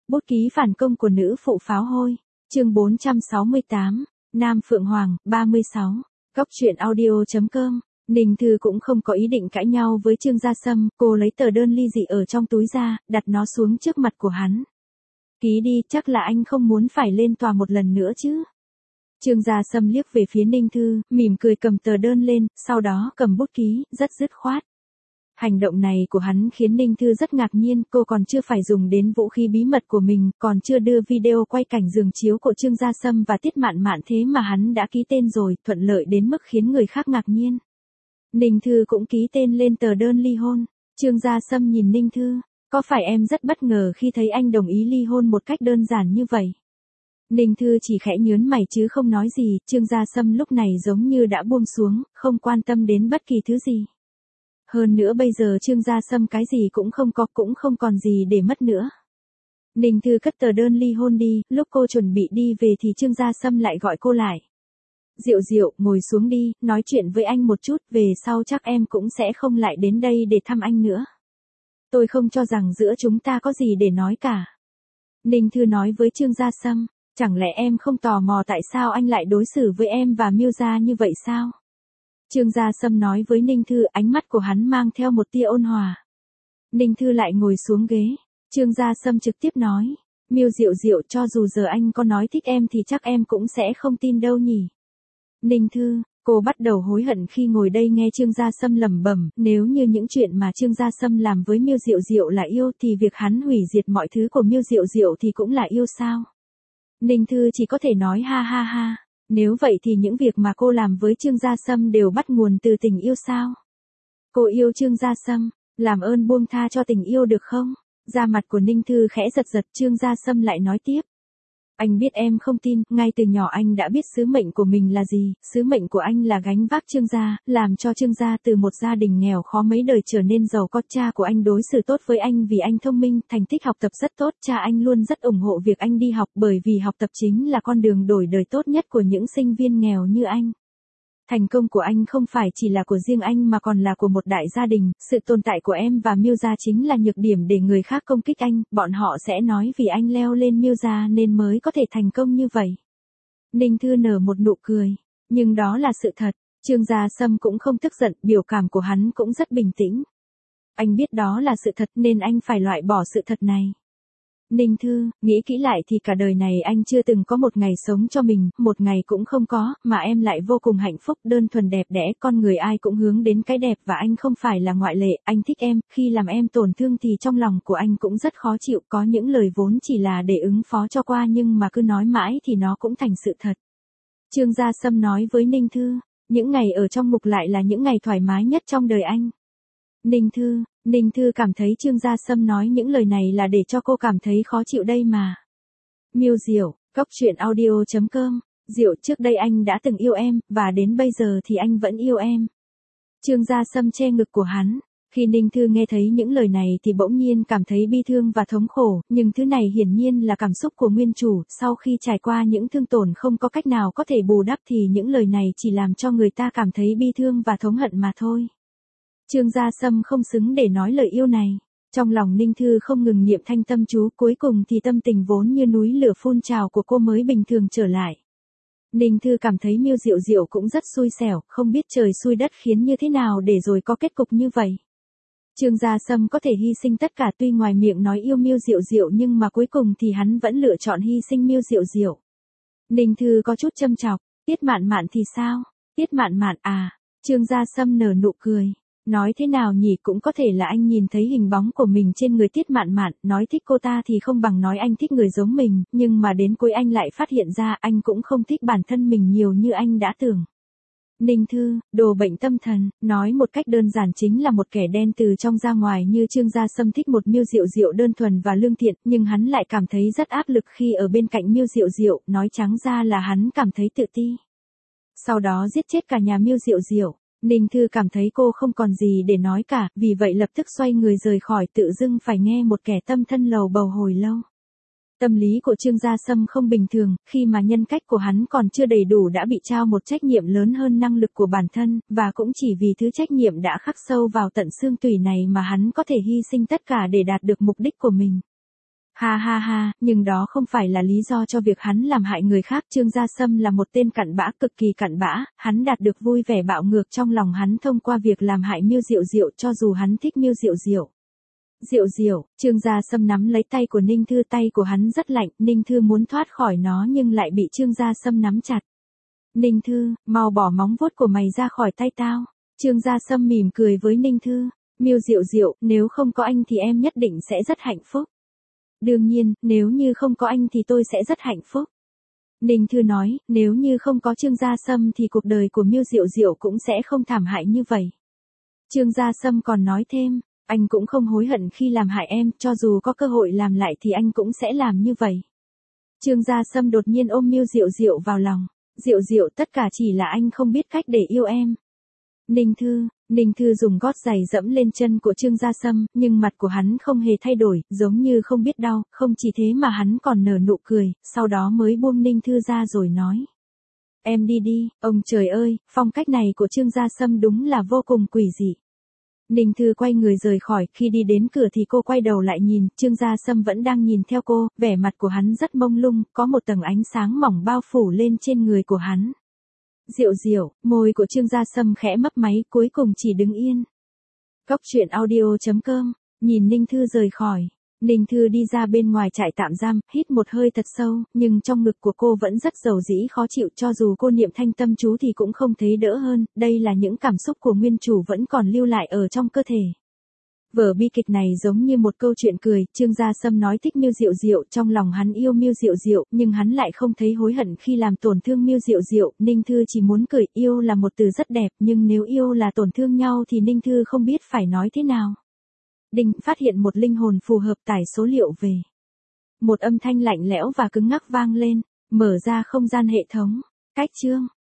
Bút ký phản công của nữ phụ pháo hôi. Chương 468. Nam Phượng Hoàng, 36. Góc truyện audio.com. Ninh Thư cũng không có ý định cãi nhau với Trương Gia Sâm, cô lấy tờ đơn ly dị ở trong túi ra, đặt nó xuống trước mặt của hắn. Ký đi, chắc là anh không muốn phải lên tòa một lần nữa chứ. Trương Gia Sâm liếc về phía Ninh Thư, mỉm cười cầm tờ đơn lên, sau đó cầm bút ký, rất dứt khoát. Hành động này của hắn khiến Ninh Thư rất ngạc nhiên, cô còn chưa phải dùng đến vũ khí bí mật của mình, còn chưa đưa video quay cảnh giường chiếu của Trương Gia Sâm và Tiết Mạn Mạn thế mà hắn đã ký tên rồi, thuận lợi đến mức khiến người khác ngạc nhiên. Ninh Thư cũng ký tên lên tờ đơn ly hôn. Trương Gia Sâm nhìn Ninh Thư, có phải em rất bất ngờ khi thấy anh đồng ý ly hôn một cách đơn giản như vậy? Ninh Thư chỉ khẽ nhướng mày chứ không nói gì, Trương Gia Sâm lúc này giống như đã buông xuống, không quan tâm đến bất kỳ thứ gì. Hơn nữa bây giờ Trương Gia Sâm cái gì cũng không có, cũng không còn gì để mất nữa. Ninh Thư cất tờ đơn ly hôn đi, lúc cô chuẩn bị đi về thì Trương Gia Sâm lại gọi cô lại. Diệu Diệu, ngồi xuống đi, nói chuyện với anh một chút, về sau chắc em cũng sẽ không lại đến đây để thăm anh nữa. Tôi không cho rằng giữa chúng ta có gì để nói cả. Ninh Thư nói với Trương Gia Sâm, chẳng lẽ em không tò mò tại sao anh lại đối xử với em và Miêu Gia như vậy sao? Trương Gia Sâm nói với Ninh Thư, ánh mắt của hắn mang theo một tia ôn hòa. Ninh Thư lại ngồi xuống ghế. Trương Gia Sâm trực tiếp nói, Miêu Diệu Diệu, cho dù giờ anh có nói thích em thì chắc em cũng sẽ không tin đâu nhỉ. Ninh Thư, cô bắt đầu hối hận khi ngồi đây nghe Trương Gia Sâm lẩm bẩm, nếu như những chuyện mà Trương Gia Sâm làm với Miêu Diệu Diệu là yêu thì việc hắn hủy diệt mọi thứ của Miêu Diệu Diệu thì cũng là yêu sao? Ninh Thư chỉ có thể nói ha ha ha. Nếu vậy thì những việc mà cô làm với Trương Gia Sâm đều bắt nguồn từ tình yêu sao? Cô yêu Trương Gia Sâm, làm ơn buông tha cho tình yêu được không? Da mặt của Ninh Thư khẽ giật giật, Trương Gia Sâm lại nói tiếp. Anh biết em không tin, ngay từ nhỏ anh đã biết sứ mệnh của mình là gì, sứ mệnh của anh là gánh vác Trương Gia, làm cho Trương Gia từ một gia đình nghèo khó mấy đời trở nên giàu có. Cha của anh đối xử tốt với anh vì anh thông minh, thành tích học tập rất tốt, cha anh luôn rất ủng hộ việc anh đi học bởi vì học tập chính là con đường đổi đời tốt nhất của những sinh viên nghèo như anh. Thành công của anh không phải chỉ là của riêng anh mà còn là của một đại gia đình, sự tồn tại của em và Miêu Gia chính là nhược điểm để người khác công kích anh, bọn họ sẽ nói vì anh leo lên Miêu Gia nên mới có thể thành công như vậy. Ninh Thư nở một nụ cười, nhưng đó là sự thật. Trương Gia Sâm cũng không tức giận, biểu cảm của hắn cũng rất bình tĩnh. Anh biết đó là sự thật nên anh phải loại bỏ sự thật này. Ninh Thư, nghĩ kỹ lại thì cả đời này anh chưa từng có một ngày sống cho mình, một ngày cũng không có, mà em lại vô cùng hạnh phúc, đơn thuần đẹp đẽ, con người ai cũng hướng đến cái đẹp và anh không phải là ngoại lệ, anh thích em, khi làm em tổn thương thì trong lòng của anh cũng rất khó chịu, có những lời vốn chỉ là để ứng phó cho qua nhưng mà cứ nói mãi thì nó cũng thành sự thật. Trương Gia Sâm nói với Ninh Thư, những ngày ở trong ngục lại là những ngày thoải mái nhất trong đời anh. Ninh Thư cảm thấy Trương Gia Sâm nói những lời này là để cho cô cảm thấy khó chịu đây mà. Miêu Diệu, góc truyện audio.com. Diệu, trước đây anh đã từng yêu em, và đến bây giờ thì anh vẫn yêu em. Trương Gia Sâm che ngực của hắn. Khi Ninh Thư nghe thấy những lời này thì bỗng nhiên cảm thấy bi thương và thống khổ, nhưng thứ này hiển nhiên là cảm xúc của nguyên chủ, sau khi trải qua những thương tổn không có cách nào có thể bù đắp thì những lời này chỉ làm cho người ta cảm thấy bi thương và thống hận mà thôi. Trương Gia Sâm không xứng để nói lời yêu này. Trong lòng Ninh Thư không ngừng niệm thanh tâm chú, cuối cùng thì tâm tình vốn như núi lửa phun trào của cô mới bình thường trở lại. Ninh Thư cảm thấy Miêu Diệu Diệu cũng rất xui xẻo, không biết trời xui đất khiến như thế nào để rồi có kết cục như vậy. Trương Gia Sâm có thể hy sinh tất cả, tuy ngoài miệng nói yêu Miêu Diệu Diệu nhưng mà cuối cùng thì hắn vẫn lựa chọn hy sinh Miêu Diệu Diệu. Ninh Thư có chút châm chọc, Tiết Mạn Mạn thì sao? Tiết Mạn Mạn à? Trương Gia Sâm nở nụ cười. Nói thế nào nhỉ, cũng có thể là anh nhìn thấy hình bóng của mình trên người Tiết Mạn Mạn, nói thích cô ta thì không bằng nói anh thích người giống mình, nhưng mà đến cuối anh lại phát hiện ra anh cũng không thích bản thân mình nhiều như anh đã tưởng. Ninh Thư, đồ bệnh tâm thần, nói một cách đơn giản chính là một kẻ đen từ trong ra ngoài như Trương Gia Sâm thích một Miêu Diệu Diệu đơn thuần và lương thiện, nhưng hắn lại cảm thấy rất áp lực khi ở bên cạnh Miêu Diệu Diệu, nói trắng ra là hắn cảm thấy tự ti. Sau đó giết chết cả nhà Miêu Diệu Diệu. Ninh Thư cảm thấy cô không còn gì để nói cả, vì vậy lập tức xoay người rời khỏi, tự dưng phải nghe một kẻ tâm thân lầu bầu hồi lâu. Tâm lý của Trương Gia Sâm không bình thường, khi mà nhân cách của hắn còn chưa đầy đủ đã bị trao một trách nhiệm lớn hơn năng lực của bản thân, và cũng chỉ vì thứ trách nhiệm đã khắc sâu vào tận xương tủy này mà hắn có thể hy sinh tất cả để đạt được mục đích của mình. Ha ha ha, nhưng đó không phải là lý do cho việc hắn làm hại người khác. Trương Gia Sâm là một tên cặn bã, cực kỳ cặn bã, hắn đạt được vui vẻ bạo ngược trong lòng hắn thông qua việc làm hại Miêu Diệu Diệu, cho dù hắn thích Miêu Diệu Diệu. Diệu Diệu, Trương Gia Sâm nắm lấy tay của Ninh Thư, tay của hắn rất lạnh, Ninh Thư muốn thoát khỏi nó nhưng lại bị Trương Gia Sâm nắm chặt. Ninh Thư, mau bỏ móng vuốt của mày ra khỏi tay tao. Trương Gia Sâm mỉm cười với Ninh Thư. Miêu Diệu Diệu, nếu không có anh thì em nhất định sẽ rất hạnh phúc. Đương nhiên, nếu như không có anh thì tôi sẽ rất hạnh phúc. Ninh Thư nói, nếu như không có Trương Gia Sâm thì cuộc đời của Miêu Diệu Diệu cũng sẽ không thảm hại như vậy. Trương Gia Sâm còn nói thêm, anh cũng không hối hận khi làm hại em, cho dù có cơ hội làm lại thì anh cũng sẽ làm như vậy. Trương Gia Sâm đột nhiên ôm Miêu Diệu Diệu vào lòng. Diệu Diệu, tất cả chỉ là anh không biết cách để yêu em. Ninh Thư dùng gót giày dẫm lên chân của Trương Gia Sâm, nhưng mặt của hắn không hề thay đổi, giống như không biết đau, không chỉ thế mà hắn còn nở nụ cười, sau đó mới buông Ninh Thư ra rồi nói. Em đi đi, ông trời ơi, phong cách này của Trương Gia Sâm đúng là vô cùng quỷ dị. Ninh Thư quay người rời khỏi, khi đi đến cửa thì cô quay đầu lại nhìn, Trương Gia Sâm vẫn đang nhìn theo cô, vẻ mặt của hắn rất mông lung, có một tầng ánh sáng mỏng bao phủ lên trên người của hắn. Diệu Diệu, môi của Trương Gia Sâm khẽ mấp máy, cuối cùng chỉ đứng yên. Cốc truyện audio.com, nhìn Ninh Thư rời khỏi. Ninh Thư đi ra bên ngoài trại tạm giam, hít một hơi thật sâu, nhưng trong ngực của cô vẫn rất dầu dĩ khó chịu, cho dù cô niệm thanh tâm chú thì cũng không thấy đỡ hơn, đây là những cảm xúc của nguyên chủ vẫn còn lưu lại ở trong cơ thể. Vở bi kịch này giống như một câu chuyện cười, Trương Gia Sâm nói thích Miêu Diệu Diệu, trong lòng hắn yêu Miêu Diệu Diệu, nhưng hắn lại không thấy hối hận khi làm tổn thương Miêu Diệu Diệu. Ninh Thư chỉ muốn cười, yêu là một từ rất đẹp, nhưng nếu yêu là tổn thương nhau thì Ninh Thư không biết phải nói thế nào. Đinh, phát hiện một linh hồn phù hợp, tải số liệu về. Một âm thanh lạnh lẽo và cứng ngắc vang lên, mở ra không gian hệ thống. Cách chương